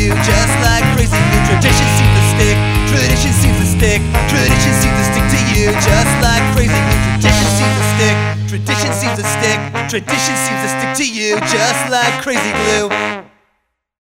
you just like crazy glue. Tradition seems to stick, tradition seems to stick, tradition seems to stick to you just like crazy glue. Tradition seems to stick, tradition seems to stick, tradition seems to stick to you just like crazy glue.